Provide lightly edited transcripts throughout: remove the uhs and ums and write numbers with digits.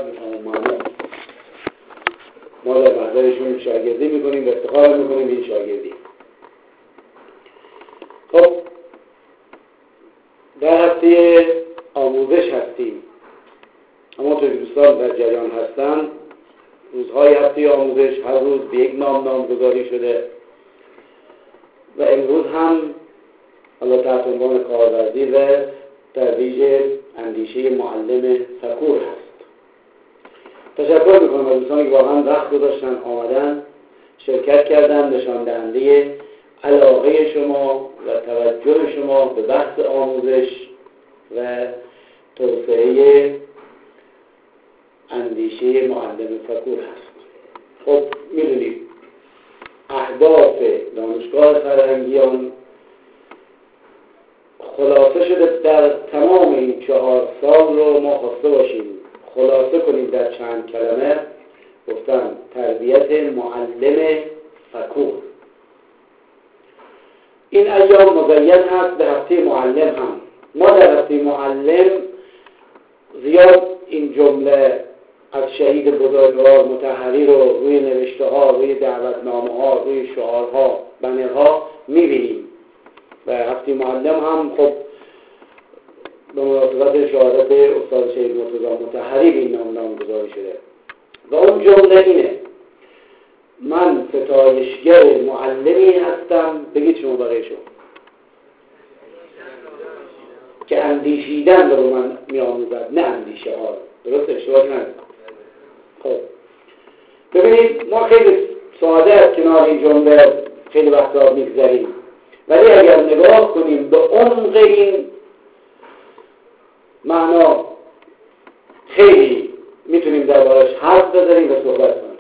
معنا ما در محضرشون شاگردی میکنیم و افتخار میکنیم این شاگردی. خب در هفته آموزش هستیم. همونطور که دوستان در جریان هستن، روزهای هفته آموزش هر روز به یک نامگذاری شده و امروز هم حالا تحت عنوان کارورزی و ترویج اندیشه معلم فکور هست. تشکر میکنم از دوستانی که واقعا وقت گذاشتن آمدن شرکت کردن، نشان دهنده علاقه شما و توجه شما به بحث آموزش و توسعه اندیشه معلم فکور هست. خب میدونید اهداف دانشگاه فرهنگیان خلاصه شده در تمام این 4 سال رو ما خواسته باشیم خلاصه کنیم در چند کلمه. گفتم تربیت معلم فکور. این ایام مزین هست به هفته معلم هم. ما در هفته معلم زیاد این جمله از شهید بزرگوار مطهری رو روی نوشته ها، روی دعوتنامه ها، روی شعارها، بنرها میبینیم و هفته معلم هم خب به مناسبت شهادت استاد شهید مرتضی مطهری به این نامگذاری شده و اون جمله اینه: من ستایشگر معلمی هستم. بگید شما بقیه‌شو که اندیشیدن رو من می‌آموزد، نه اندیشه ها رو. درست؟ اشتباه نکنید. خب ببینید ما خیلی ساده از کنار این جمله خیلی وقتا میگذریم، ولی اگر نگاه کنیم به عمق این معنا خیلی میتونیم دربارش حرف بزنیم و صحبت کنیم.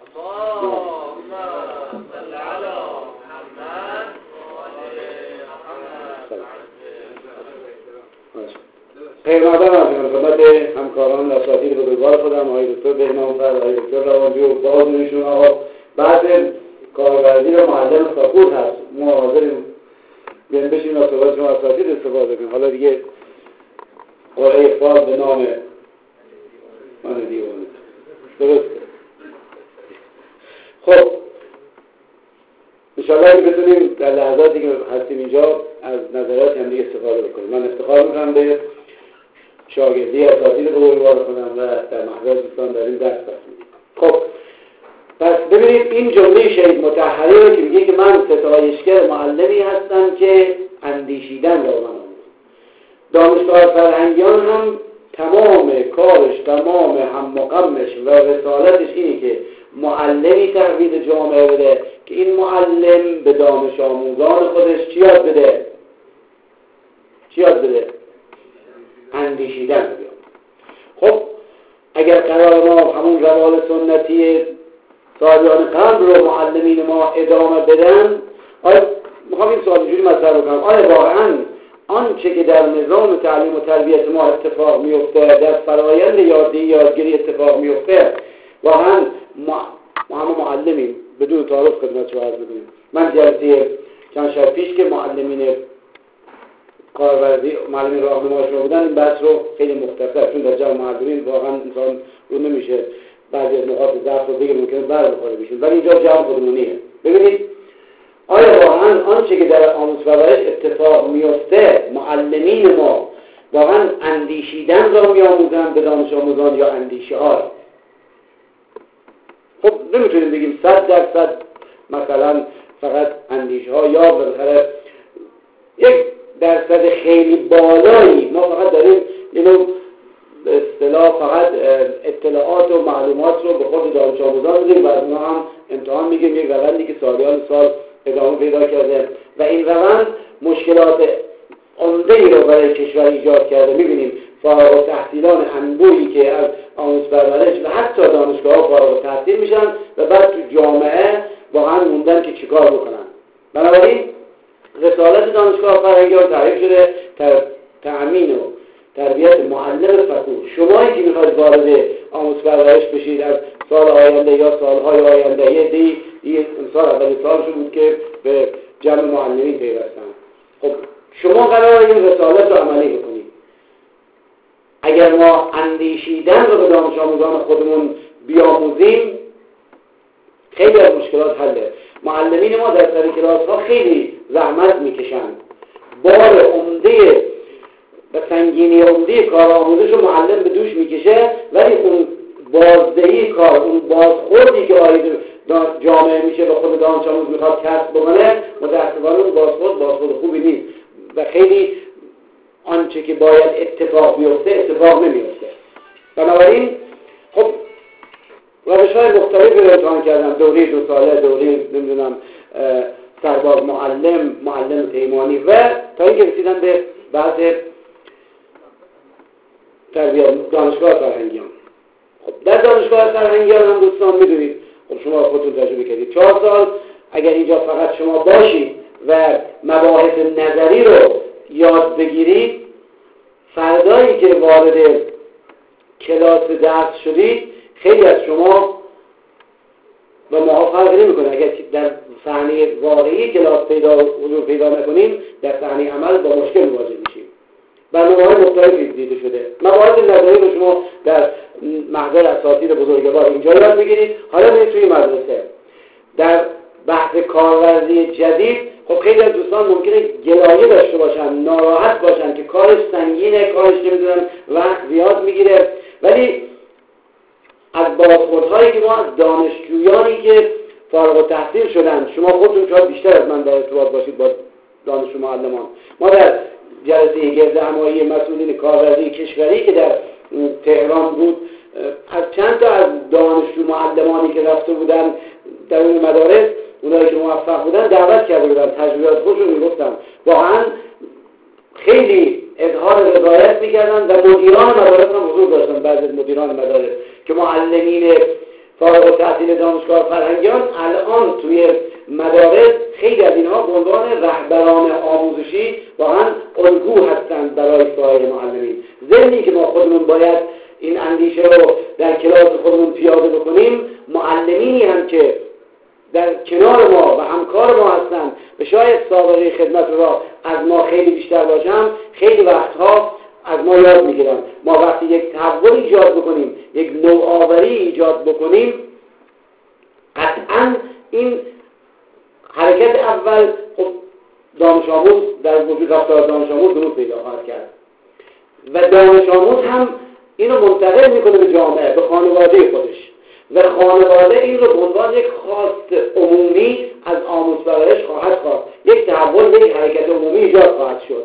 پیغمبر از خدمت همکاران و اساتید بزرگوار خودم، آقای دکتر بهنام‌فر، آقای دکتر روانجو، بازشون آقا بعد کارورزی و معلم فکور هست. ما حاضریم بیان بشیم و صحبت شما اساتید استفاده کنیم. حالا دیگه قرعه اقبال به نام من دیوانه. درسته. خب انشاءالله که بتونیم در لحظاتی که هستیم اینجا از نظرات هم دیگه استفاده بکنیم. من افتخار میکنم به شاگردی اساتید بزرگوار خودم و در محضر دوستان در این درس بخونیم. خب پس ببینید این جمله شهید مطهری رو که میگه که من ستایشگر معلمی هستم که اندیشیدن رو من آموزم. دانشگاه فرهنگیان هم تمام کارش، تمام هم مقامش و رسالتش اینه که معلمی تحویل جامعه بده که این معلم به دانش آموزان خودش چی یاد بده؟ چی یاد بده؟ اندیشیدن بیاد. خب اگر قرار ما همون روال سنتی سالیان قبل رو معلمین ما ادامه بدن، آیا میخوام این سوال اینجوری مطرح بکنم: آیا واقعا آنچه که در نظام تعلیم و تربیت ما اتفاق میفته، در فرایند یادگیری اتفاق میفته، واقعا ما همه معلمیم؟ بدون تعارف خدمت شما عرض می‌کنم. من جلسه چند شب پیش که معلمین کارورزی، معلمین راهنما شما بودن، این بحث رو خیلی مختصر، چون در جمع معلمین واقعا انسان رو نمیشه بعضی از نقاط ضعف رو بگه، ممکنه بربخوره بشین، ولی اینجا جمع خودمونیه. ببینید آیا واقعا آنچه که در آموزش و پرورش اتفاق میفته معلمین ما واقعا اندیشیدن را میآموزند به دانش آموزان یا اندیشه ها؟ خب نمیتونیم بگیم 100% مثلا فقط اندیشه ها یا بالاخره 1% خیلی بالایی ما فقط داریم اینو به اصطلاح فقط اطلاعات و معلومات رو به خود دانش آموزان میدیم و از اونها هم امتحان میگیم، یک روندی که سالیان سال ادامه پیدا کرده و این روند مشکلات عمده‌ای رو برای کشور ایجاد کرده. میبینیم فارغ التحصیلان انبوهی که از آموزش پرورش و حتی دانشگاه‌ها فارغ التحصیل میشن و بعد تو جامعه واقعا موندن که چیکار بکنن. بنابراین رسالت دانشگاه فرهنگیان تعریف شده تأمین و تربیت معلم فکور. شمایی که میخواید وارد آموزش پرورش بشید از سال آینده یا سالهای آینده، این امسال اولین سالشون بود که به جمع معلمین پیوستن. خب شما قراره این رسالت رو عملی بکنید. اگر ما اندیشیدن رو به دانش آموزان خودمون بیاموزیم خیلی از مشکلات حله. معلمین ما در سر کلاس ها خیلی زحمت میکشند، بار عمده و سنگینی عمده کار آموزش رو معلم به دوش میکشه، ولی اون بازدهی کار، اون بازخوردی که آید جامعه میشه و خود دانش آموز میخواد کسب بکنه، متاسفانه اون بازخورد خوبی نیست و خیلی آنچه که باید اتفاق بیفته اتفاق نمیفته. بنابراین خب روش‌های مختلفی رو امتحان کردم، دوره 2 ساله، دوره نمیدونم سرباز معلم پیمانی و تا اینکه رسیدن به بعض تربیت دانشگاه فرهنگیان. خب در دانشگاه فرهنگیان هم دوستان میدونید، خب شما خودتون تجربه کردید، 4 سال اگر اینجا فقط شما باشید و مباحث نظری رو یاد بگیرید، فردایی که وارد کلاس درس شدید خیلی از شما و ما فرقی نمی‌کنه. اگر در صحنه واقعی کلاس حضور پیدا نکنیم، در صحنه عمل با مشکل مواجه میشیم. برنامه‌های مختلفی دیده شده. مباحث نظری رو شما در محضر اساتید بزرگوار اینجا یاد بگیرید، حالا برید توی مدرسه. در بحث کارورزی جدید خب خیلی از دوستان ممکنه گلایه داشته باشن، ناراحت باشن که کارش سنگینه، کارش نمیدونن وقت زیاد میگیره، ولی از بازخوردهایی که ما از دانشجویانی که فارغ التحصیل شدن، شما خودتون شاید بیشتر از من در ارتباط باشید با دانش معلمان، ما در جلسه گرد همایی مسئولین کاربردی کشوری که در تهران بود، از چند تا از دانشجو معلمانی که رفته بودن در اون مدارس، اونایی که موفق بودن دعوت کرده بودن، تجربیات خودشون میگفتن، واقعا خیلی اظهار رضایت میکردن و مدیران مدارس هم حضور داشتن. بعضی از مدیران مدارس که معلمین فارغ التحصیل دانشگاه فرهنگیان الان توی مدارس خیلی از اینها به عنوان رهبران آموزشی واقعا الگو هستند برای سایر معلمین. ضمنی که ما خودمون باید این اندیشه رو در کلاس خودمون پیاده بکنیم، معلمینی هم که در کنار ما و همکار ما هستند و شاید سابقه خدمت را از ما خیلی بیشتر باشن، خیلی وقتها از ما یاد میگیرن. ما وقتی یک تحول ایجاد بکنیم، یک نوآوری ایجاد بکنیم، قطعا این حرکت اول خب دانش آموز در وجود رفتار دانش آموز درست پیدا خواهد کرد و دانش آموز هم اینو منتقل میکنه به جامعه، به خانواده خودش و خانواده این رو به عنوان یک خواست عمومی از آموزپرورش خواهد خواست. یک تحول، یک حرکت عمومی ایجاد خواهد شد.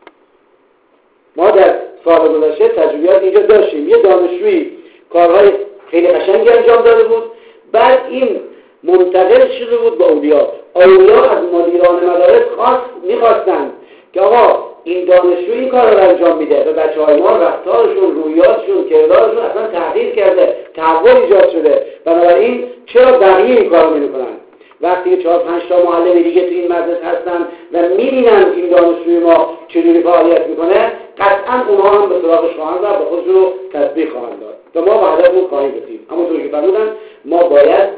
ما در سال گذشته تجربیات اینجا داشتیم. یه دانشجویی کارهای خیلی قشنگی انجام داده بود، بعد این منتقل شده بود به اولیا. اولیا از مدیران مدارس میخواستند که آقا این دانشجو این کار رو انجام میده و بچه‌های ما رفتارشون، رویاتشون، کردارشون اصلا تغییر کرده، تحول ایجاد شده، بنابراین چرا بقیه این کار رو نمی‌کنن؟ وقتی 4-5 تا معلم دیگه تو این مدرسه هستن و می‌بینن این دانشجوی ما چجوری فعالیت میکنه، قطعا اونها هم به سراغش خواهند رفت و خودشون رو تطبیق خواهند داد و ما به هدفمون خواهیم رسید. همونطور که فرمودن ما باید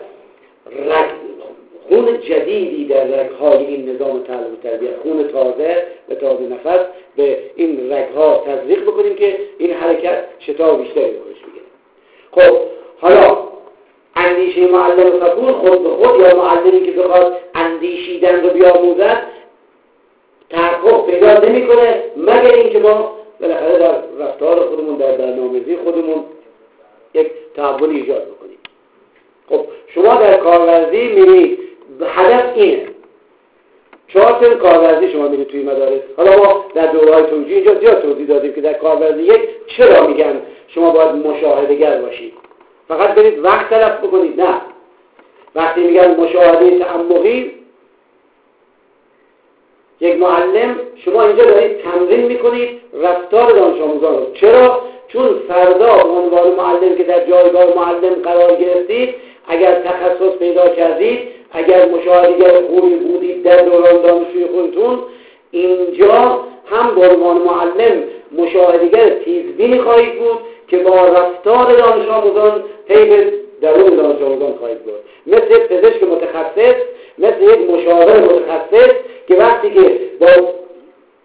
خون جدیدی در رگ‌های این نظام تعلیم و تربیت، خون تازه و تازه نفس به این رگ‌ها تزریق بکنیم که این حرکت شتاب بیشتری بهش بگیره. خب حالا اندیشه معلم سکون خود به خود یا معلمی که بخواد اندیشیدن رو بیاموزد تحقق پیدا نمی‌کنه مگر اینکه ما بالاخره در رفتار خودمون، در برنامه‌ریزی خودمون یک تحول ایجاد بکنیم. خب شما در کارورزی می‌بینید هدف اینه. 4 سال کارورزی شما میرید توی مدارس. حالا ما در دوره‌های توجیه اینجا زیاد توضیح دادیم که در کارورزی یک چرا میگن شما باید مشاهده‌گر باشید. فقط برید وقت تلف بکنید. نه. وقتی میگن مشاهده تعمقی، یک معلم شما اینجا دارید تمرین میکنید رفتار دانش آموزان رو. چرا؟ چون فردا به عنوان معلم که در جایگاه معلم قرار گرفتید، اگر تخصص پیدا کردید، اگر مشاهده‌گر خوبی بودید در دوران دانشجویی خودتون، اینجا هم به عنوان معلم مشاهده‌گر تیزبینی خواهید بود که با رفتار دانش آموزان پی به درون دانش آموزان خواهید بود. مثل پزشک متخصص، مثل یک مشاور متخصص که وقتی که با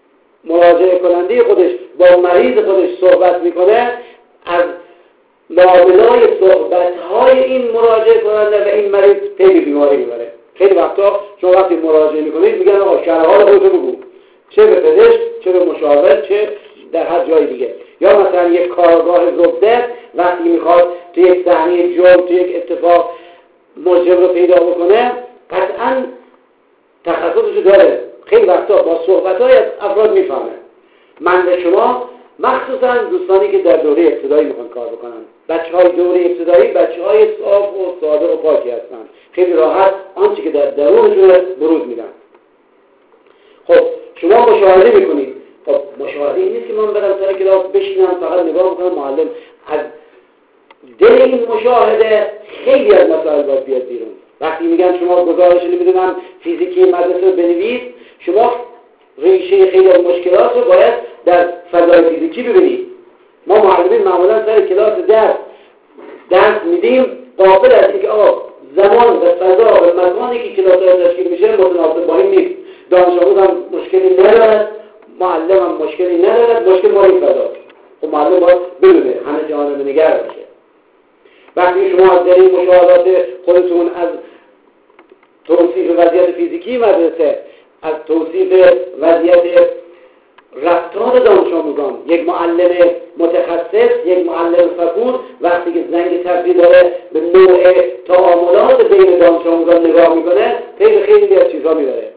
مراجعه کننده خودش با مریض خودش صحبت میکنه، از لابلای صحبت‌های این مراجعه کننده و این مریض خیلی بیماری میبره. خیلی وقتا شما وقتی مراجعه میکنید میگن آقا شرحال خودتو بگو، چه به پزشک، چه به مشاور، چه در هر جای دیگه. یا مثلا یک کارگاه زبده وقتی میخواد تو یک صحنه جرم، تو یک اتفاق مجرم رو پیدا بکنه، قطعاً تخصصش داره. خیلی وقتا با صحبت‌های از افراد میفهمه. من به شما مخصوصا دوستانی که در دوره ابتدایی میخوان کار بکنن، بچه‌های دوره ابتدایی بچه‌های صاف و صادق و پاکی هستن، خیلی راحت آنچه که در درونشون بروز میدن. خب شما مشاهده میکنید. خب مشاهده این نیست که من برم سر کلاس بشینم فقط نگاه بکنم معلم. از دل این مشاهده خیلی از مسائل باید بیاد بیرون. وقتی میگن شما گزارش نمیدونم فیزیکی مدرسه رو بنویس، شما ریشه خیلی از مشکلات رو باید در فضای فیزیکی ببینید. ما معلمین معمولا سر کلاس درس میدیم قابل از اینکه آقا زمان و فضا و مکانی که کلاس ها تشکیل میشه متناسب با این نیست. دانش آموز هم مشکلی ندارد، معلم هم مشکلی ندارد، مشکل با این فضا. خب معلم باید بدونه، همه جانب نگر باشه. وقتی شما از در این مشاهدات خودتون از توصیف وضعیت فیزیکی مدرسه، از توصیف وضعیت رفتار دانش آموزان، یک معلم متخصص، یک معلم فکور وقتی که زنگ تفریح داره به نوع تعاملات بین دانش آموزان نگاه میکنه، خیلی از چیزها میبره.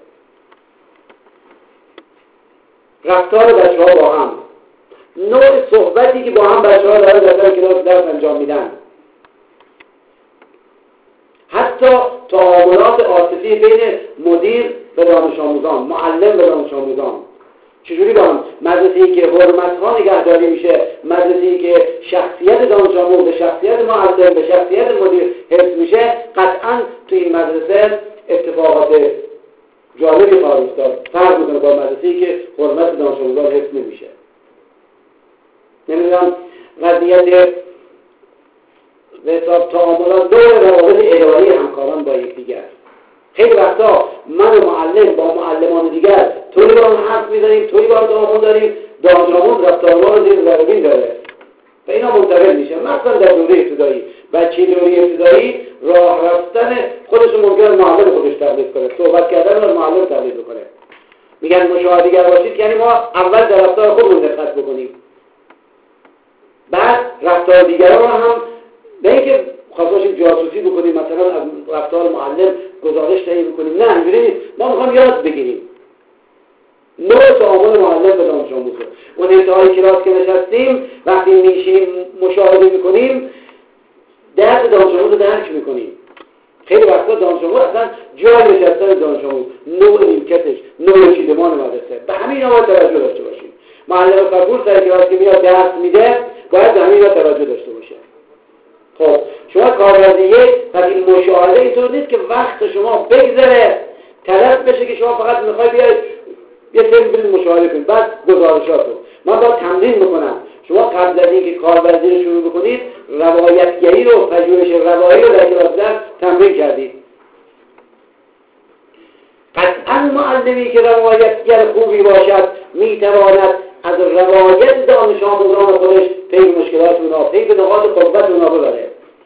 رفتار بچه‌ها با هم، نوع صحبتی که با هم بچه‌ها دارن در کلاس درس انجام میدن، حتی تعاملات عاطفی بین مدیر و دانش آموزان، معلم و دانش آموزان، چجوری با هم، مدرسه‌ای که حرمت‌ها نگهداری میشه، مدرسه‌ای که شخصیت دانش آموز به شخصیت معلم به شخصیت مدیر حفظ میشه، قطعاً تو این مدرسه اتفاقات جالبی خواهد افتاد. فرق میکنه با مدرسه‌ای که حرمت دانش آموزان حفظ نمیشه. نمیدونم وضعیت به حساب تعاملات دور روابط اداری همکاران با یکدیگر. خیلی وقتا من و معلم با معلمان دیگر طوری با هم حرف میزنیم، طوری با هم تعامل داریم، دانش آموز رفتار ما رو زیر ذره داره و اینا منتقل میشه. مثلا در دوره ابتدایی، بچه دوره ابتدایی راه رفتن خودش ممکنه معلم خودش تقلید کنه، صحبت کردن رو معلم تقلید بکنه. میگن مشاهده‌گر باشید یعنی ما اول در رفتار خودمون دقت بکنیم، بعد رفتار دیگران رو هم نه اینکه خواستیم جاسوسی بکنیم، مثلا از رفتار معلم گزارش تهیه بکنیم، نه اینجوری نیست. ما میخوایم یاد بگیریم نوع تعامل معلم به دانش آموز. اون انتهای کلاس که نشستیم وقتی میشیم مشاهده میکنیم درد دانش آموز رو درک میکنیم. خیلی وقتا دانش آموز اصلا جای نشستن دانش آموز، نوع نیمکتش، نوع چیدمان مدرسه، به همین ها توجه داشته باشیم. معلم فکور سر کلاس که میاد درس میده باید به همین ها توجه داشته باشه. خب شما کاربرد یک پس این مشاهده اینطور نیست که وقت شما بگذره طرف بشه که شما فقط میخوای بیاید یه سری برید مشاهده کنید بعد گزارشاتو. من باید تمرین میکنم. شما قبل از اینکه کاربردی رو شروع بکنید روایتگری رو، پژوهش روایی رو در کلاس درس تمرین کردید. قطعا معلمی که روایتگر خوبی باشد میتواند از روایت دانش آموزان خودش پی مشکلات اونا، پی به نقاط قوت اونا ببره.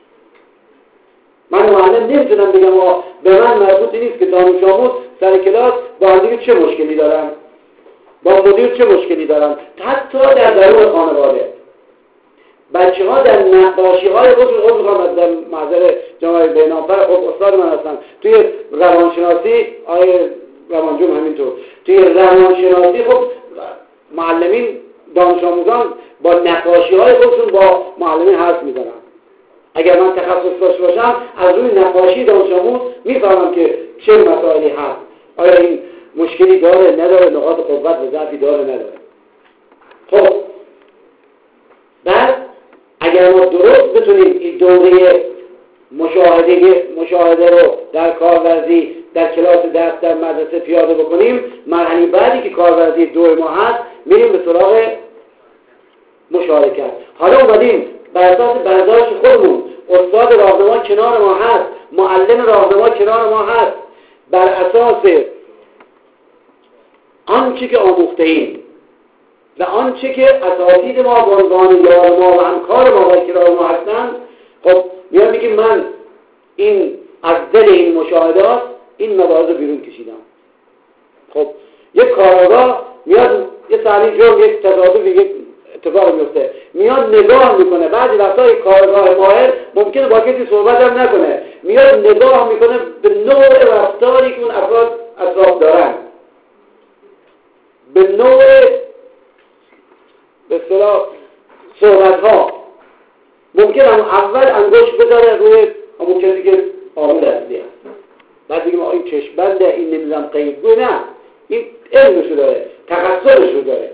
من معلم نمیتونم بگم به من مربوطی نیست که دانش آموز سر کلاس با هم چه مشکلی دارن، با مدیر چه مشکلی دارن. حتی در درون خانواده بچه ها در نقاشی های خود میخوام در محضر جناب بینامفر خب استاد من هستن توی روانشناسی، آیه روانجون همینطور توی روانشناسی خب معلمین دانش آموزان با نقاشی های خودشون با معلمین حرف میزنن. اگر من تخصص داشته باشم از روی نقاشی دانش آموز میفهمم که چه مسائلی هست، آیا این مشکلی داره نداره، نقاط قوت و ضعفی داره نداره. خب بعد اگر ما درست بتونیم این دوره مشاهده رو در کارورزی در کلاس درس در مدرسه پیاده بکنیم، مرحله بعدی که کارورزی 2 ما هست میریم به سراغ مشارکت. حالا اومدیم بر اساس برداشت خودمون، استاد راهنما کنار ما هست، معلم راهنما کنار ما هست، بر اساس آنچه که آموخته ایم و آنچه که اساتید ما به عنوان یار ما و همکار ما و کرار ما هستند، خب میان میگیم من این از دل این مشاهدات این مباحث رو بیرون کشیدم. خب یک کارآگاه میاد یه صحنه جرم، یک تصادف، یک اتفاق میفته، میاد نگاه میکنه. بعضی وقتا یک کارآگاه ماهر ممکنه با کسی صحبت هم نکنه، میاد نگاه میکنه به نوع رفتاری که اون افراد اطراف دارن، به نوع به اصطلاح صحبت ها. ممکنه هم اول انگشت بذاره روی همون کسی که آمود اصلی هست، بعد بگیم این چشم‌بنده، این نمیدونم قیبگو. نه، این علمشو داره، تخصصشو داره.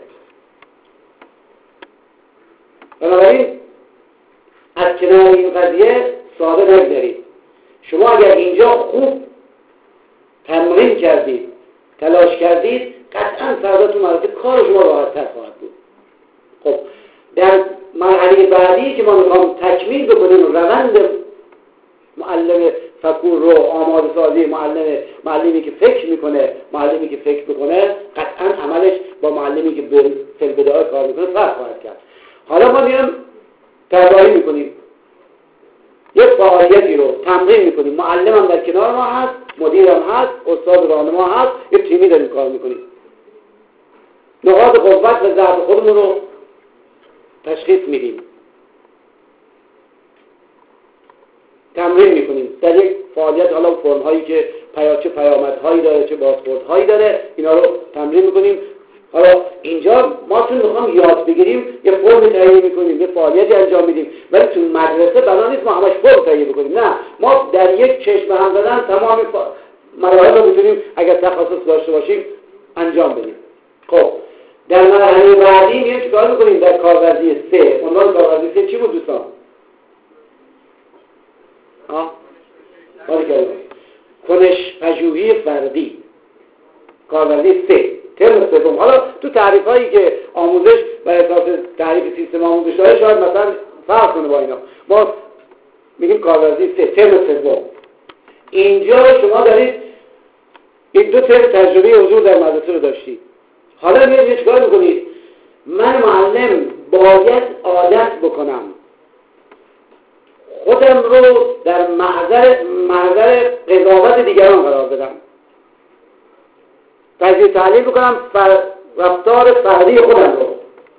بنابراین از کنار این قضیه ساده نگذارید. شما اگر اینجا خوب تمرین کردید، تلاش کردید، قطعا فردا تو مرحله کار شما راحت‌تر خواهد بود. خب در مرحله بعدی که ما میخوام تکمیل بکنیم روند معلم فکور رو، آماده سازی معلمی که فکر میکنه، معلمی که فکر بکنه، قطعا عملش با معلمی که فی البدایه کار میکنه فرق خواهد کرد. حالا ما میام طراحی میکنیم، یک فعالیتی رو تمرین میکنیم، معلم هم در کنار ما هست، مدیر هم هست، استاد راهنما هست، یک تیمی داریم کار میکنیم. نقاط قوت و ضعف خودمون رو تشخیص میدیم، تمرین میکنیم در یک فعالیت. حالا فرم هایی که چه پیامدهایی داره، چه بازخوردهایی داره، اینا رو تمرین میکنیم. حالا اینجا ما چون میخوام یاد بگیریم یه فرم تهیه میکنیم، یه فعالیتی انجام میدیم، ولی تو مدرسه بنا نیست ما همش فرم تهیه بکنیم. نه، ما در یک چشم هم زدن تمام مراحل رو میتونیم اگر تخصص داشته باشیم انجام بدیم. خب در مرحله بعدی میایم چیکار میکنیم؟ در کارورزی 3. عنوان کارورزی 3 چی بود دوستان؟ کنش پژوهی فردی، کارورزی 3 ترم سوم. حالا تو تعریف هایی که آموزش و اساس تعریف سیستم آموزش داره شاید مثلا فرق کنه با اینا. ما میگیم کارورزی 3 ترم سوم. اینجا شما دارید این 2 ترم تجربه حضور در مدرسه رو داشتید. حالا میاد چیکار میکنید؟ من معلم باید عادت بکنم خودم رو در محضر قضاوت دیگران قرار بدم، تجزیه تحلیل بکنم رفتار فردی خودم رو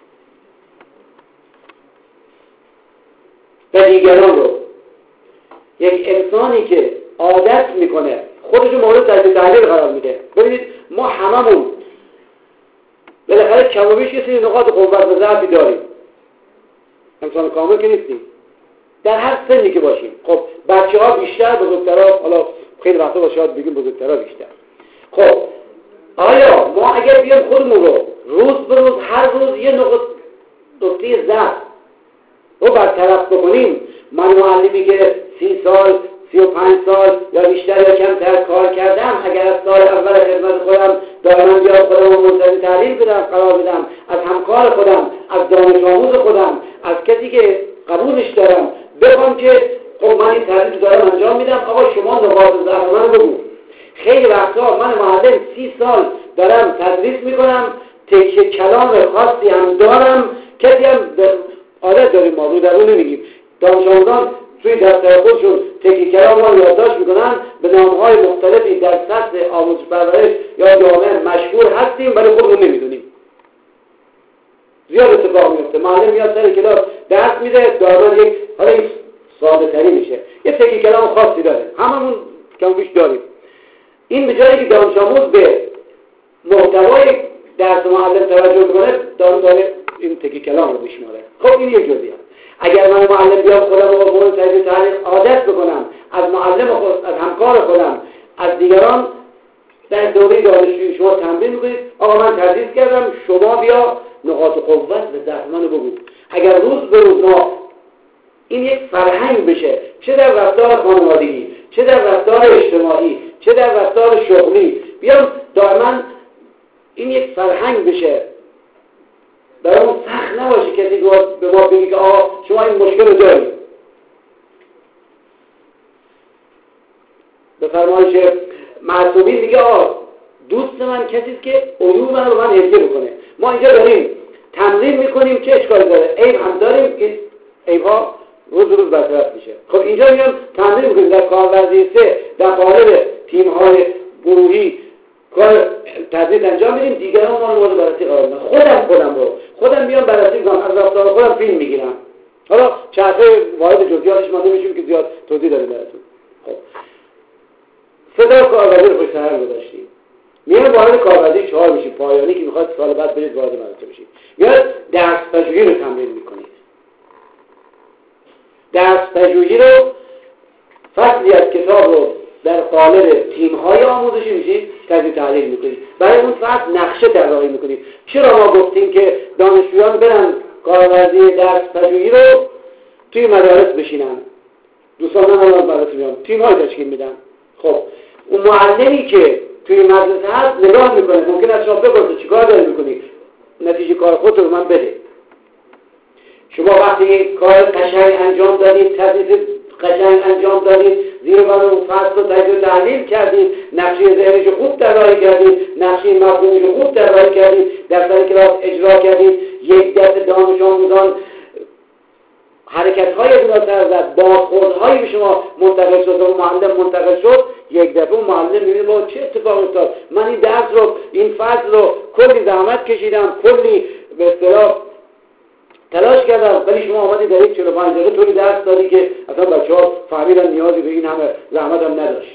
و دیگران رو. یک انسانی که عادت میکنه خودش مورد تجزیه تحلیل قرار میده. ببینید ما هممون بالاخره کم و بیش یه سری نقاط قوت و ضعفی داریم، انسان کامل که نیستیم در هر سنی که باشیم. خب بچه‌ها بیشتر، بزرگترها حالا خیلی وقتا باشه شاید بگیم بزرگترها بیشتر. خب آیا ما اگر بیایم خودمون رو روز به روز هر روز یه نقطه ضعف رو برطرف بکنیم، من معلمی که 30 سال 35 سال یا بیشتر یا کمتر کار کردم، اگر از سال اول خدمت خودم دائما بیام خودم رو منتظر تعلیم بدم، قرار بدم، از همکار خودم، از دانش آموز خودم، از کسی که قبولش دارم بگم که خب من این تدریس دارم انجام میدم، آقا شما نقاط ضعف من بگو. خیلی وقتا من معلم 30 سال دارم تدریس میکنم، تکیه کلام خاصی هم دارم، کسی هم عادت داریم ما رو در اون نمیگیم، دانش آموزان توی دفتر خودشون تکیه کلام رو یادداشت میکنن، به نامهای مختلفی در سطح آموزش پرورش یا جامعه مشهور هستیم ولی خودمون نمیدونیم. زیاد اتفاق میفته، معلم میاد سر کلاس درس میده، دائما یک حالا این ساده تری میشه، یه تکیه کلام خاصی داره، هممون کم بیش داریم. این به جایی که دانش آموز به محتوای درس معلم توجه کنه، داره این تکیه کلام رو بشماره. خب این یک جزئیه. اگر من معلم بیام خودم رو مورد تجزیه تحلیل عادت بکنم، از معلم خود، از همکار خودم، از دیگران در دوره دانشجویی شما تمرین میکنید، آقا من تدریس کردم، شما بیا نقاط قوت و ضعف منو بگو. اگر روز به روز ما این یک فرهنگ بشه، چه در رفتار خانوادگی، چه در رفتار اجتماعی، چه در رفتار شغلی، بیام دائما این یک فرهنگ بشه، برامون سخت نباشه کسی به ما بگه که آقا شما این مشکل رو دارید. به فرمایش معصومی میگه آقا دوست من کسی است که عیوب من رو من هدیه بکنه. ما اینجا داریم تمرین میکنیم چه اشکالی داره؟ عیب هم داریم، این عیب‌ها روز روز برطرف میشه. خب اینجا میگم تمرین میکنیم در کارورزی 3 در قالب تیم‌های گروهی کار تدریس انجام میدیم، دیگران ما رو مورد بررسی قرار میدن. خودم میام بررسی میکنم، از رفتار خودم فیلم میگیرم. حالا چرخه وارد جزئیاتش ما نمیشیم که زیاد توضیح دادیم براتون. خب 3 تا کارورزی رو پشت سر گذاشتیم. میاد وارد کارورزی 4 میشیم، پایانی که میخواد سال بعد برید وارد مدرسه بشید. میاد درس پژوهی رو تمرین میکنید. درس پژوهی رو فصلی از کتاب رو در قالب تیم‌های آموزشی میشید تجزیه تحلیل میکنید. برای اون فصل نقشه طراحی میکنید. چرا ما گفتیم که دانشجویان برن کارورزی درس پژوهی رو توی مدارس بشینن؟ دوستان من براتون میگم تیم‌های تشکیل میدن. خب اون معلمی که توی مدرسه هست نگاه میکنه، ممکن است شما بپرسه چیکار داری میکنی؟ نتیجه کار خودت رو من بده. شما وقتی کار قشنگ انجام دادید، تدریس قشنگ انجام دادید، زیر بار اون فصل رو تجزیه تحلیل کردید، نقشه ذهنش رو خوب طراحی کردید، نقشه مفهومیش رو خوب طراحی کردید، در سر کلاس اجرا کردید، یک دست دانش آموزان حرکت‌های از اونها سر زد، بازخوردهایی به شما منتقل شد و معلم منتقل شد، یک دفعه اون معلم می‌بینه با چه اتفاقی افتاد؟ من این درس رو، این فصل رو کلی زحمت کشیدم، کلی به اصطلاح تلاش کردم، ولی شما آمدی در یک 45 دقیقه طوری درس دادی که اصلا بچه‌ها فهمیدن نیازی به این همه زحمت هم نداشت.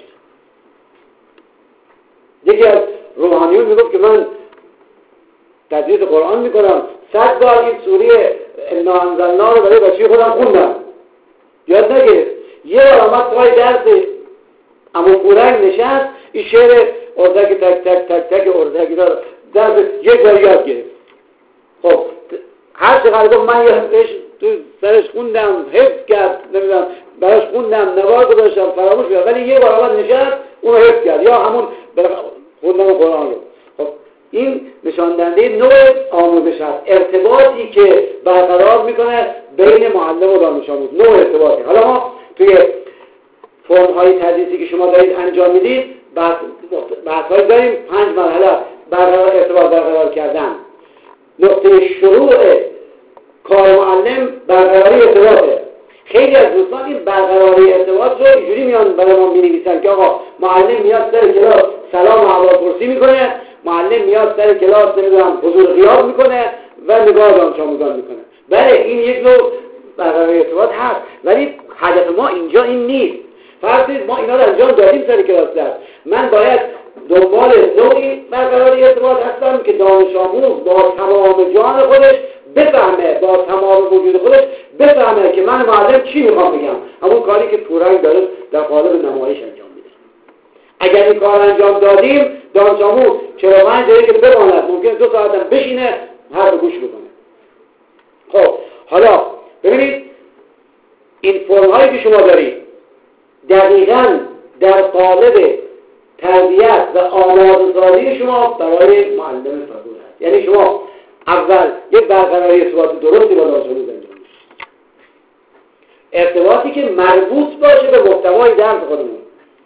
یکی از روحانیون میگفت که من تدریس قرآن میکنم، 100 بار این سوره انا انزلنا رو برای بچه خودم خوندم، یاد نگرفت. یه بار آمد پای درس عمو پورنگ نشست، این شعر اردک تک تک تک تک اردکی دار درس یک بار یاد گرفت. خب هر چقدر گفت من یادش تو سرش خوندم، حفظ کرد، نمیدونم براش خوندم، نوار گذاشتم، فراموش کرد، ولی یه بار آمد نشست اون حفظ کرد، یا همون خوندن قرآن رو. خب این نشان دهنده نوع آموزش است، ارتباطی که برقرار میکنه بین معلم و دانش آموز، نوع ارتباطی. حالا ما توی فرم‌های تدریسی که شما دارید انجام میدید بحث‌هایی داریم، 5 مرحله ارتباط برقرار کردن. نقطه شروع کار معلم برقراری ارتباطه. خیلی از دوستان این برقراری ارتباط رو اینجوری میان برای ما می‌نویسن که آقا معلم میاد سر کلاس سلام و احوالپرسی میکنه، معلم میاد سر کلاس نمیدونم حضور غیاب میکنه و نگاه دانش آموزان میکنه. بله این یک نوع برقراری ارتباط هست، ولی هدف ما اینجا این نیست. فرض کنید ما اینا رو انجام دادیم سر کلاس درس، من باید دنبال نوعی برقراری ارتباط هستم که دانش آموز با تمام جان خودش بفهمه، با تمام وجود خودش بفهمه که من معلم چی میخوام بگم. همون کاری که پورنگ داره در قالب نمایش انجام میده. اگر این کار انجام دادیم دانش آموز 45 دقیقه بماند، ممکنه 2 ساعت هم بشینه حرف گوش بکنه. خب حالا ببینید این فرم‌هایی که شما دارید دقیقاً در قالب تربیت و آماده‌سازی شما برای معلم فضول هست. یعنی شما اول یک برقراری ارتباط درستی با دانش آموز انجام بدید، ارتباطی که مربوط باشه به محتوای درس خودمون.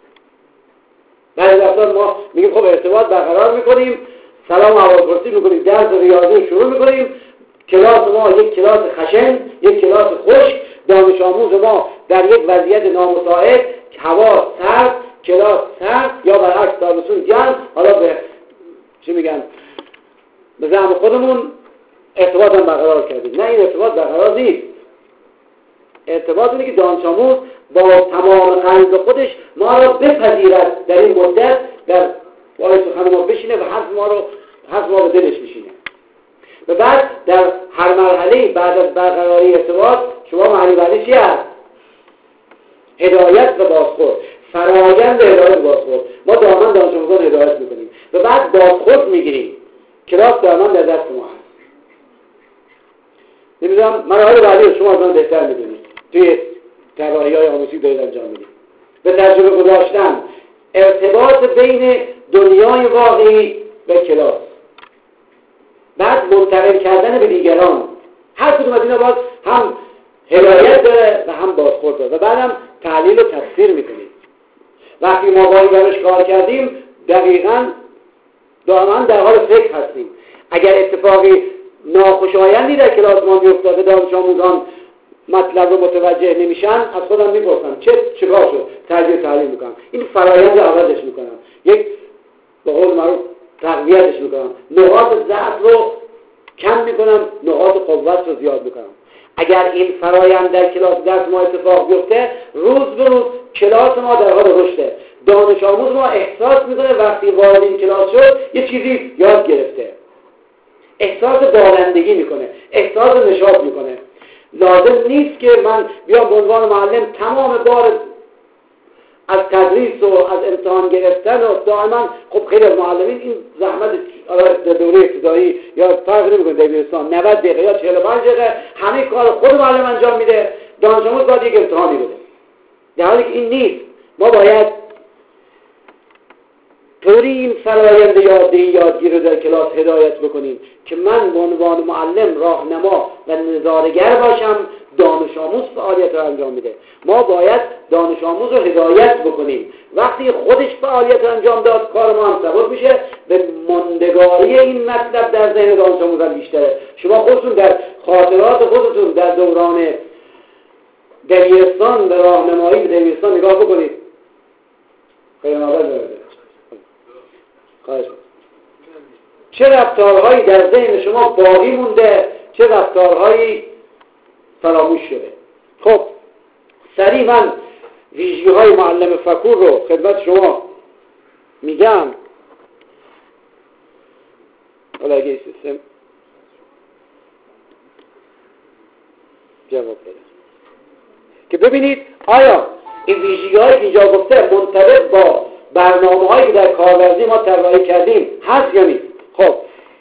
بعضی وقتا ما میگیم خب ارتباط برقرار میکنیم، سلام و احوالپرسی میکنیم، درس ریاضی شروع میکنیم، کلاس ما یک کلاس خشن، یک کلاس خشک، دانش آموز ما در یک وضعیت نامساعد، هوا سرد، کلاس سرد یا برعکس تابستون گرم، حالا به چی میگن به زعم خودمون ارتباط هم برقرار کردیم. نه، این ارتباط برقرار نیست. ارتباط اینه که دانش آموز با تمام قلب خودش ما را بپذیرد، در این مدت در بالای سخن ما بشینه و حرف ما به دلش بشینه. و بعد در هر مرحله بعد از برقراری ارتباط شما معنی بعدی چی هست؟ هدایت و بازخورد، فرآیند هدایت و بازخورد. ما دائما دانش آموزان هدایت میکنیم و بعد بازخورد میگیریم. کلاس دائما در دست ما هست. نمیدونم مراحل بعدی رو شما از من بهتر میدونید، توی طراحی‌های آموزشی دارید انجام میدید. به تجربه گذاشتن ارتباط بین دنیای واقعی و کلاس، بعد منتقل کردن به دیگران. هر کدوم از اینا باید هم هدایت داره و هم بازخورد داره و بعدم تحلیل و تفسیر میکنید. وقتی ما با این روش کار کردیم دقیقاً دائما در حال فکر هستیم. اگر اتفاقی ناخوشایندی در کلاس ما میفته و دانش آموزان مطلب رو متوجه نمیشن، از خودم میپرسم چیکار شد؟ تجزیه تحلیل میکنم، این فرایند عوضش میکنم، یک به قول معروف تقویتش میکنم، نقاط ضعف رو کم میکنم، نقاط قوت رو زیاد میکنم. اگر این فرایند در کلاس درس ما اتفاق بیفته، روز به روز کلاس ما در حال رشده. دانش آموز ما احساس میکنه وقتی وارد این کلاس شد یه چیزی یاد گرفته، احساس بالندگی میکنه، احساس نشاط میکنه. لازم نیست که من بیام به عنوان معلم تمام بار از تدریس و از امتحان گرفتن و دائما، خب خیلی از معلمین این زحمت در دوره ابتدایی یا فرق نمیکنه دبیرستان 90 دقیقه یا 45 دقیقه همه کار خود معلم انجام میده، دانش آموز باید یک امتحانی بده. در حالی که این نیست. ما باید طوری این فرآیند یادگیری رو در کلاس هدایت بکنیم که من به عنوان معلم راهنما و نظاره‌گر باشم، دانش آموز فعالیت رو انجام میده. ما باید دانش آموز رو هدایت بکنیم. وقتی خودش فعالیت رو انجام داد، کار ما هم سبب میشه به ماندگاری این مطلب در ذهن دانش آموز هم بیشتره. شما خودتون در خاطرات خودتون در دوران دبیرستان به راهنمایی به دبیرستان نگاه بکنید. خیلی مبارک. چه رفتارهایی در ذهن شما باقی مونده، چه رفتارهایی فراموش شده. خب سریع من ویژگی‌های معلم فکور رو خدمت شما میگم. حالا اگه سیستم جواب بده که ببینید آیا این ویژگی‌هایی که اینجا گفته منطبق با برنامه‌هایی که در کارورزی ما طراحی کردیم هست یا نیست. خب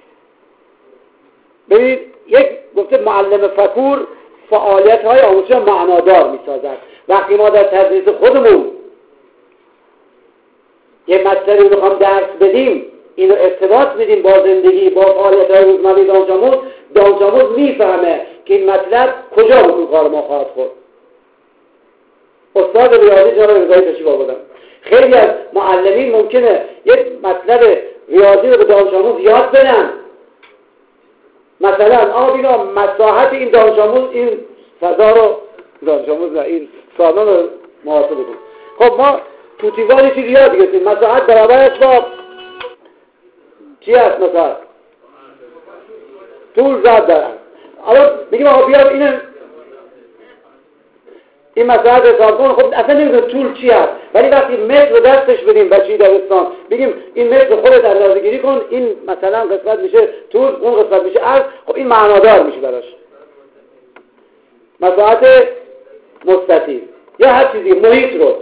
ببینید، یک گفته معلم فکور فعالیت‌های آموزشی معنادار می‌سازد. وقتی ما در تدریس خودمون یه مطلبی رو می‌خوام درس بدیم، اینو ارتباط بدیم با زندگی، با فعالیت‌های روزمره دانش آموز می‌فهمه که این مطلب کجا به کار ما خواهد خورد. استاد ریاضی جناب رضایی تشریف آوردن. خیلی از معلمین ممکنه یک مطلب ریاضی رو به دانش آموز یاد بدن، مثلا بینا مساحت این دانش آموز این فضا رو دانش آموز این سالن رو محاسبه کنه. خب ما تو تیوان چیزی یاد گرفتیم، مساحت برابر است با چی هست؟ مثلا طول ضرب در عرض. حالا میگیم آقا بیا این مساحت حساب کن. خب اصلا نمیدونم طول چی هست، ولی وقتی متر رو دستش بدیم بچه‌ی دبستان بگیم این متر خودت اندازه‌گیری کن، این مثلا قسمت میشه طول، اون قسمت میشه عرض، خب این معنادار میشه براش. مساحت مستطیل یا هر چیزی، محیط رو.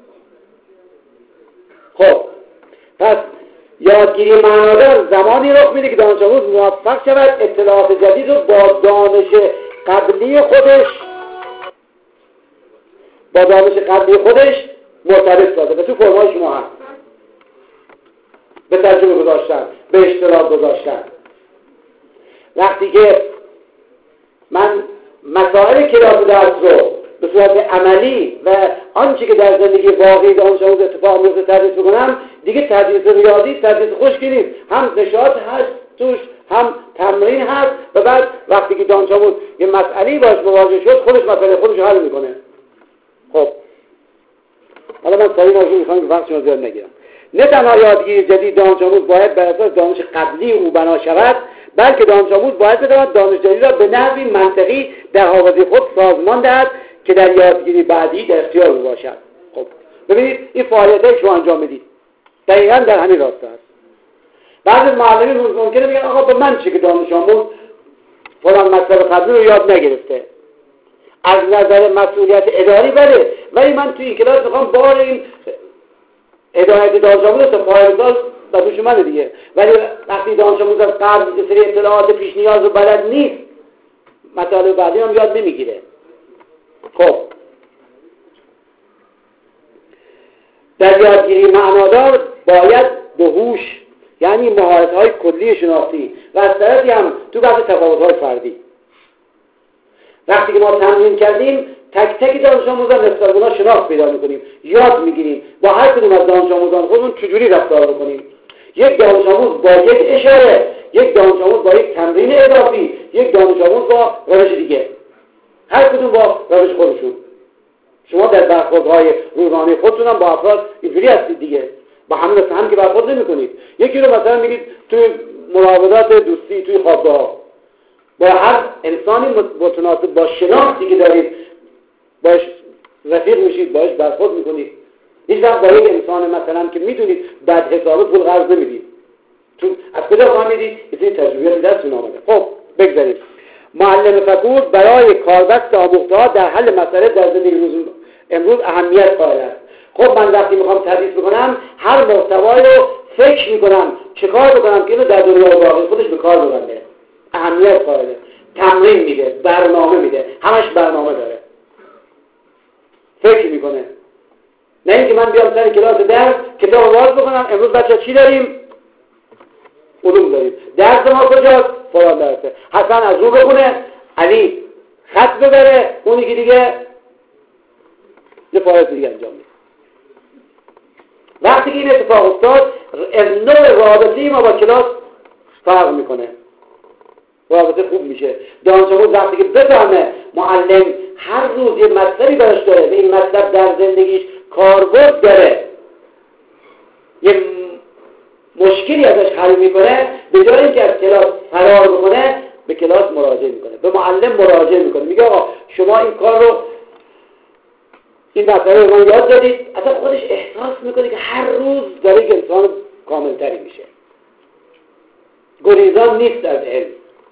خب پس یادگیری معنادار زمانی رخ میده که دانش آموز موفق شود اطلاعات جدید رو با دانش قبلی خودش مرتبط سازه و تو فرمای شما هست. به تجربه گذاشتن، به اشتراک گذاشتن. وقتی که من مسائل کلاس درس رو به صورت عملی و آنچه که در زندگی واقعی دانش آموز اتفاق میفته تدریس بکنم، دیگه تدریس ریاضی تدریس خشکی نیست، هم نشاط هست توش، هم تمرین هست و بعد وقتی که دانش آموز یه مسئله‌ای باش مواجه شد خودش مسئله خودش حل میکنه. خب حالا من سریع میخوام که وقت شما زیاد نگیرم. نه تنها یادگیری جدید دانش آموز باید بر اساس دانش قبلی او بنا شود، بلکه دانش آموز باید بتواند دانش جدید را به نحوی منطقی در حوزه خود سازمان دهد که در یادگیری بعدی در اختیار او باشد. خب ببینید این فعالیتایی شما انجام میدید دقیقاً در همین راسته است. بعضی معلمین ممکنه بگن آقا به من چه که دانش آموز فلان مطلب قبلی رو یاد نگرفته. از نظر مسئولیت اداری بله، ولی من توی این کلاس میخوام بار این هدایت دانش آموز رو پایه‌گذار و دوش منه دیگه، ولی وقتی دانش آموز از قبل یه سری اطلاعات پیش نیاز رو بلد نیست، مطالب بعدی هم یاد نمیگیره. خب در یادگیری معنادار باید به هوش، یعنی مهارت‌های کلی شناختی و از طرفی هم تو بعضی تفاوت‌های فردی، وقتی که ما تمرین کردیم تک تک دانش آموزان نسبت به اونا شناخت پیدا می‌کنیم، یاد می‌گیریم با هر کدوم از دانش آموزان خودمون چجوری رفتار بکنیم. یک دانش آموز با یک اشاره، یک دانش آموز با یک تمرین اضافی، یک دانش آموز با روش دیگه، هر کدوم با روش خودشون. شما در برخوردهای روزانه خودتون هم با افراد اینجوری هستید دیگه، با همین مثل هم که برخورد نمی‌کنید. یکی رو مثلا میگید توی مراودات دوستی، توی خوابگاه، با هر انسانی متناسب با شناختی که دارید باش رفیق میشید، باش برخورد میکنید. هیچ وقت با یک انسان مثلا که میدونید بد حسابه پول قرض نمیدید، چون از کجا فهمیدید؟ این تجربیات دستتون آمده. خب بگذاریم. معلم فکور برای کاربست آموخته‌ها در حل مسائل در زندگی امروز اهمیت قائل است. خب من وقتی میخوام تدریس بکنم هر محتوایی رو فکر میکنم چه کار بکنم که اینو در دنیای واقعی خودش به کار ببنده. اهمیت قائله، تمرین میده، برنامه میده، همش برنامه داره، فکر میکنه. نه اینکه من بیام سر کلاس درس کتاب باز بکنم امروز بچه چی داریم؟ علوم داریم. درس ما کجاست؟ فلان درسه. حسن از رو بخونه، علی خط ببره، اونی که دیگه یه فعالیت دیگه انجام میده. وقتی که این اتفاق افتاد از نوع رابطه ما با کلاس فرق میکنه، رابطه خوب میشه. دانش آموز وقتی که بفهمه معلم هر روز یه مطلبی براش داره و این مطلب در زندگیش کاربرد داره، یه مشکلی ازش حل میکنه، به جای اینکه از کلاس فرار بکنه به کلاس مراجعه میکنه، به معلم مراجعه میکنه، میگه آقا شما این کار رو، این مسئله رو من یاد دادید. اصلا خودش احساس میکنه که هر روز داره یک انسان کاملتری میشه، گریزان نیست از علم.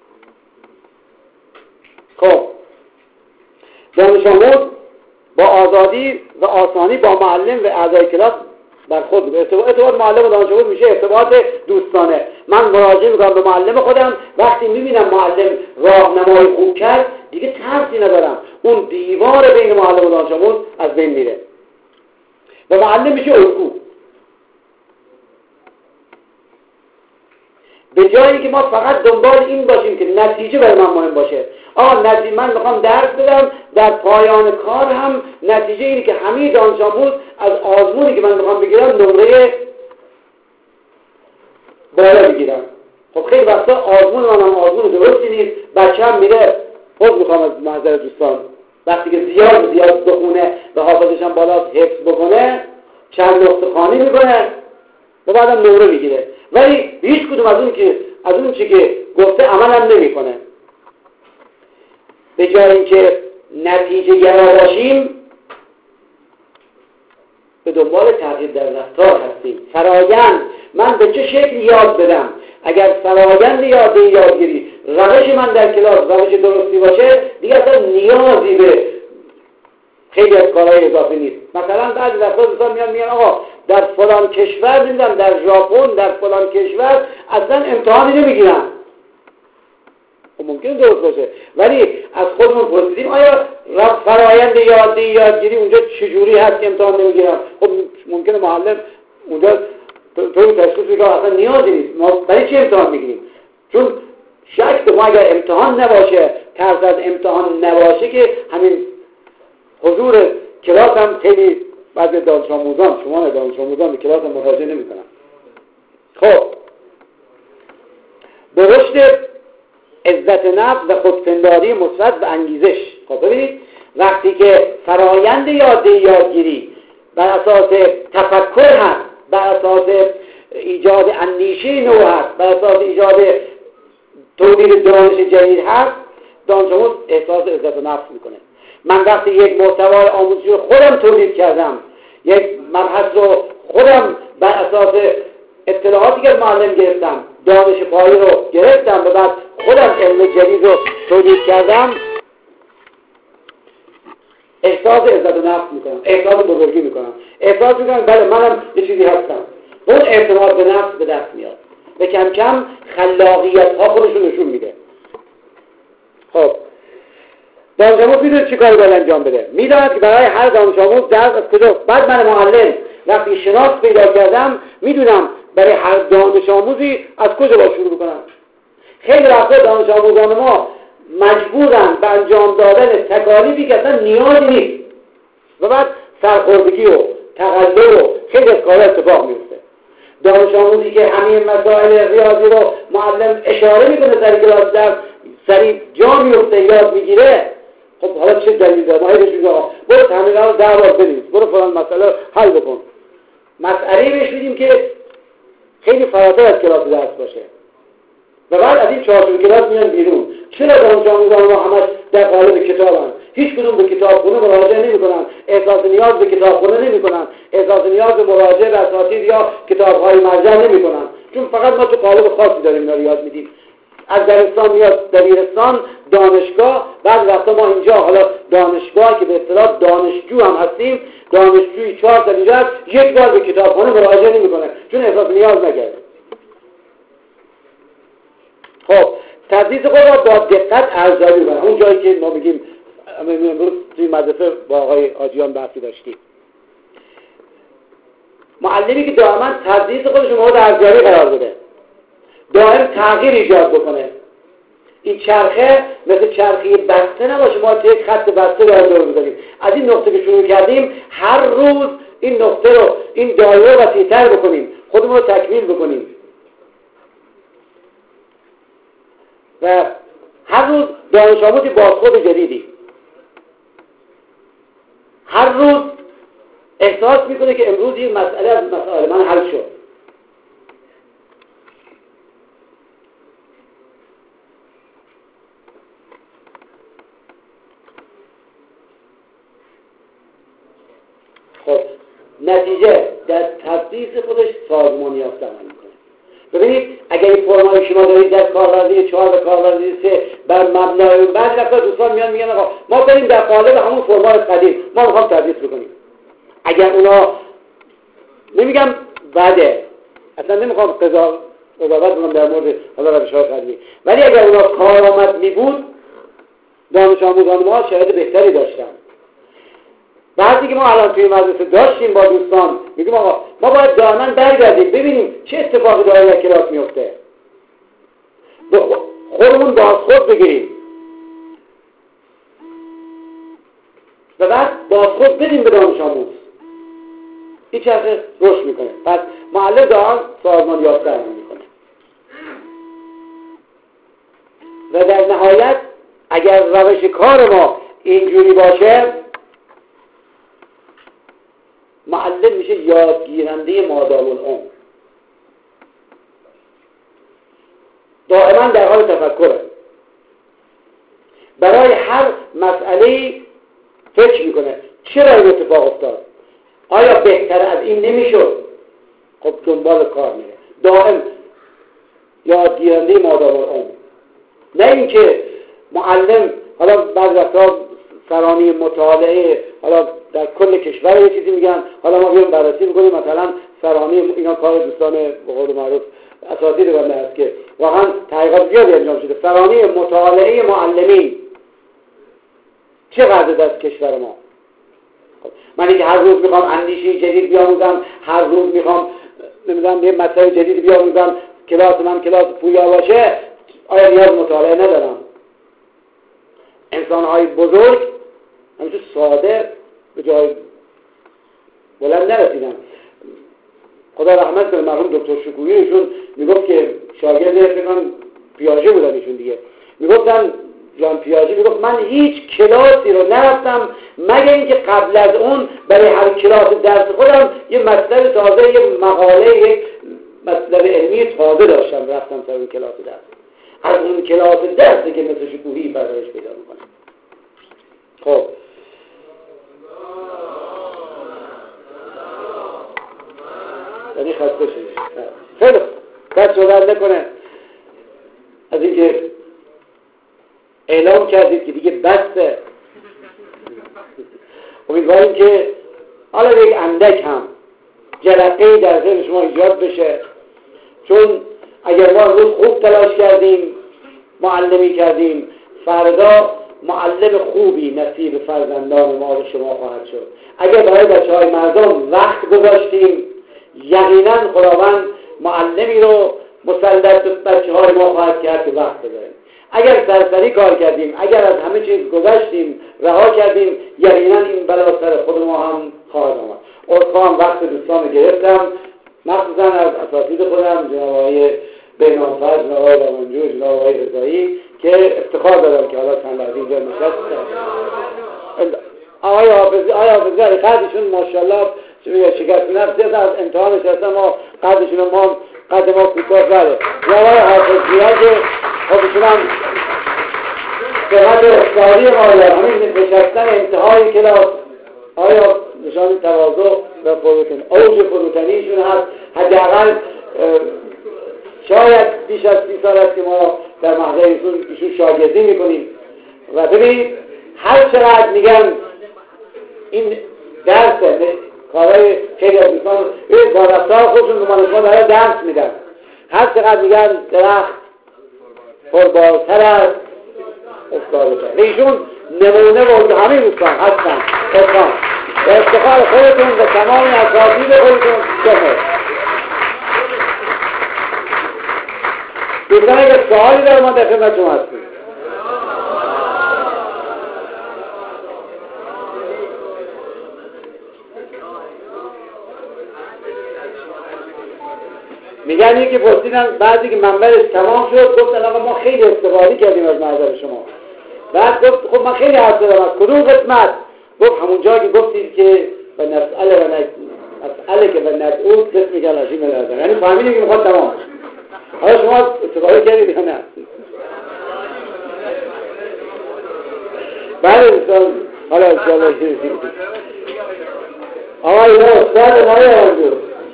خب دانش آموز با آزادی و آسانی با معلم و اعضای کلاس برخورد میکنه. ارتباط معلم و دانش آموز میشه ارتباط دوستانه. من مراجعه میکنم به معلم خودم، وقتی میبینم معلم راهنمایی خوب کرد دیگه ترسی ندارم، اون دیوار بین معلم و دانش آموز از بین میره و معلم میشه الگو. به جایی که ما فقط دنبال این باشیم که نتیجه برای من مهم باشه، نتیجه من میخوام درس بدم، در پایان کار هم نتیجه اینه که همه دانش آموز از آزمونی که من میخوام بگیرم نمره بالا بگیرم. خب خیلی وقتا آزمون من هم آزمون درستی نیست، بچه هم میره خود میخوام از محضر دوستان وقتی که زیاد بخونه و حافظش هم بالا حفظ بکنه چند نقطه خوانی میکنه و بعدم نمره میگیره، ولی هیچ کدوم از اون چی که گفته عمل هم نمیکنه. به جای اینکه نتیجه گرا باشیم به دنبال تغییر در رفتار هستیم. فرایند من به چه شکل یاد بدم؟ اگر فرایند یادگیری روش من در کلاس روش درستی باشه دیگه اصلا نیازی به خیلی از کارهای اضافی نیست. مثلا بعضی وقتا دوستان میان آقا در فلان کشور نمیدونم در ژاپن در فلان کشور اصلا امتحانی نمیگیرن. خب ممکنه درست باشه، ولی از خودمون پرسیدیم آیا فرایند یادگیری اونجا چجوری هست که امتحان نمیگیرن؟ خب ممکنه معلم اونجا طوری تشخیص بده اصلا نیازی نیست، ما برای چی امتحان میگیریم؟ چون شک ما اگر امتحان نباشه، ترس از امتحان نباشه که همین حضور کلاس هم خیلی بعضی دانش آموزان به کلاس هم مراجعه نمی‌کنن. خب به رشد عزت نفس و خودپنداری مثبت و انگیزش. خب ببینید وقتی که فرایند یادگیری بر اساس تفکر هست، بر اساس ایجاد اندیشه نو هست، بر اساس ایجاد تولید دانش جدید هست، دانش آموز احساس عزت نفس میکنه. من وقتی یک محتوای آموزشی رو خودم تولید کردم، یک مبحث رو خودم بر اساس اطلاعاتی که معلم گرفتم، دانش پایه رو گرفتم و بعد خودم علم جدید رو تولید کردم، احساس عزت نفس میکنم، احساس بزرگی میکنم، احساس میکنم بله منم یه چیزی هستم. اون اعتماد به نفس به دست میاد و کم کم خلاقیت ها خودشون نشون میده. خب دانش آموز میدونه چی کاری باید انجام بده، میداند که برای هر دانش آموز درس از کجا. بعد من معلم وقتی شناخت پیدا کردم میدونم برای هر دانش آموزی از کجا باید شروع بکنم. خیلی وقتا دانش آموزان ما مجبورن به انجام دادن تکالیفی که اصلا نیازی نیست و بعد سرخوردگی و تقلب و خیلی از کارها اتفاق میفته. دانش آموزی که همین مسائل ریاضی رو معلم اشاره میکنه سر کلاس در سری جا میفته یاد میگیره، خب حالا چه دلیل داره؟ ما هیچ میگه برو تمرین رو 10 بار بنویس، برو فلان مسئله حل بکن. مسئله بهش میدیم که خیلی فراتر از کلاس درس باشه و بعد از این چهارچوب کلاس میان بیرون. چرا دانش آموزان ما همش در قالب کتابن؟ هیچ کدوم به کتابخونه مراجعه نمی‌کنن، احساس نیاز به کتابخونه نمی‌کنن، احساس نیاز به مراجعه به اساتید یا کتاب‌های مرجع نمی‌کنن، چون فقط ما تو قالب خاصی داریم اینا رو یاد میدیم. از دبیرستان میاد دبیرستان، دانشگاه، بعد وقتا ما اینجا حالا دانشگاه که به اصطلاح دانشجو هم هستیم، دانشجوی 4 تا دیگه یک بار به کتابخونه مراجعه نمی‌کنه چون احساس نیاز نکرده. خب تدریس خود را با دقت ارزیابی کنه. اون جایی که ما میگیم امروز توی مدرسه با آقای آجیان بحثی داشتیم، معلمی که دائما تدریس خودش مورد ارزیابی قرار بده، دائم تغییر ایجاد بکنه، این چرخه مثل چرخه بسته نباشه، ما توی یک خط بسته دور بزنیم. از این نقطه که شروع کردیم هر روز این نقطه رو، این دایره رو وسیع‌تر بکنیم، خودمون رو تکمیل بکنیم و هر روز دانش آموزی بازخورد جدیدی، هر روز احساس میکنه که امروز این مسئله از مسائل من حل شد. خب نتیجه در تدریس خودش سازمان یافته عمل میکنه. ببینید اگر این فرمایی شما دارید در کارورزی 4 و کارورزی 3 بر مبنای بعد وقتا دوستان میگن آقا ما بریم در قالب همون فرمای قدیم ما میخوام تدریس بکنیم. اگر اونا نمیگم بده، اصلا نمیخوام قضاوت بکنم در مورد حالا روش‌های قدیمی، ولی اگر اونا کارآمد میبود دانش آموزان ما شاید بهتری داشتن. بعضی که ما الان توی مدرسه داشتیم با دوستان میگیم آقا ما باید دائما برگردیم ببینیم چه اتفاقی داره در کلاس میفته، خودمون بازخورد بگیریم و بعد بازخورد بدیم به دانش آموز. این چرخه رشد میکنه. پس معلم دائما سازمان یافته عمل میکنه و در نهایت اگر روش کار ما اینجوری باشه معلم میشه یادگیرنده مادام العمر، دائما در حال تفکره، برای هر مسئله فکر میکنه چرا این اتفاق افتاد، آیا بهتر از این نمیشد، خب دنبال کار میره، دائم یادگیرنده مادام العمر. نه اینکه معلم حالا بعضی وقتا سرانی مطالعه حالا در کل کشور یه چیزی میگن، حالا ما بیایم بررسی میکنیم مثلا سرانی اینا کار دوستان به قول معروف اساتید بنده است که واقعا تحقیقات زیادی انجام شده. سرانی مطالعه معلمین چقدر در کشور ما؟ من که هر روز میخوام اندیشه جدید بیاموزم، هر روز میخوام نمیدونم یه مطلب جدید بیاموزم، کلاس من کلاس پویا باشه، آیا نیاز مطالعه ندارم؟ انسان‌های بزرگ همینطور ساده به جای بلند نرسیدن. خدا رحمت کنه مرحوم دکتر شکوری، ایشون میگفت که شاگرد فکرم پیاژه بودن ایشون دیگه، میگفتن جان پیاژه میگفت من هیچ کلاسی رو نرفتم مگر اینکه قبل از اون برای هر کلاس درس خودم یه مطلب تازه، یه مقاله، یک مطلب علمی تازه داشتم رفتم تا اون کلاس درس. از اون کلاس درسی که مثل شکوهی برایش پیدا میکنه. خب یعنی خسته شدید. خیلی بد صحبت نکنه از اینکه اعلام کردید که دیگه بسته. امیدواریم که حالا یک اندک هم جرقه‌ای در ذهن شما ایجاد بشه، چون اگر ما روز خوب تلاش کردیم، معلمی کردیم، فردا معلم خوبی نصیب فرزندان ما و شما خواهد شد. اگر برای بچه‌های مردم وقت گذاشتیم، یقینا خداوند معلمی رو مسلط به بچه‌های ما خواهد کرد که وقت بذاریم. اگر سرسری کار کردیم، اگر از همه چیز گذشتیم، رها کردیم، یقینا این بلا سر خود ما هم خواهد آمد. اصلا وقت دوستان گرفتم، مخصوصا از اساتید خودم جناب آقای بهنام‌فضل، جناب آقای بامنجو، جناب آقای رضایی که افتخار دارم که حالا چند لحظه اینجا نشستن. آقای حافظی قدشون ماشاءالله شکست نفسی هست، از امتحان نشستن ما قدشون قد ما کوتاه بره. یا آقای حافظی ها که خب ایشون هم صحت اختیاری ما همین نشستن انتهای کلاس آیا نشان تواضع و اوج فروتنیشون هست. حداقل شاید بیش از 30 سال است که ما در محضر ایشون شاگردی میکنیم و ببینید هر چقدر میگن این درسه کارهای خیلی از دوستان با رفتار خودشون به ما داره درس میدن. هر چقدر میگن درخت پربارتر است افتادتر. ایشون نمونه بود همین دوستان هستن دوستان و افتخار خودتون و تمام اساتید خودتون بخیر. دوستان اگر سوالی داره ما در خدمت شما هستیم. میگن یکی پرسیدن بعضی که منبرش تمام شد گفتن آقا ما خیلی استفاده کردیم از محضر شما. بعد گفت خب من خیلی حرف زدم از کدوم قسمت؟ گفت همون جا که گفتید که و نسأله که و ندعو قسمی که الاشیم الازم، یعنی فهمیدیم که میخواد تمام شد. حالا شما استفاده کردید یا نه؟ بله دوستان حالا انشاءالله آقا اینا استاد مایی همونجور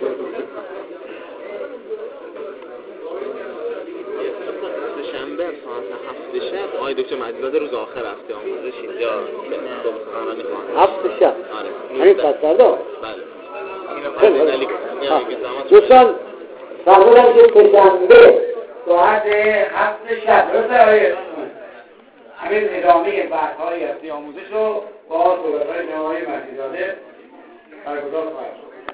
آقای دکتر مجیدزاده روز آخر هفته آموزش اینجا سخنرانی خواهند. هفته شب؟ آره. همین پس فردا؟ بله. دوستان فرمودم که پشنبه ساعت 7 شب روز آقای همین ادامه بحث‌های هستی آموزش رو با صحبت‌های جناب آقای مجیدزاده برگزار خواهد شد.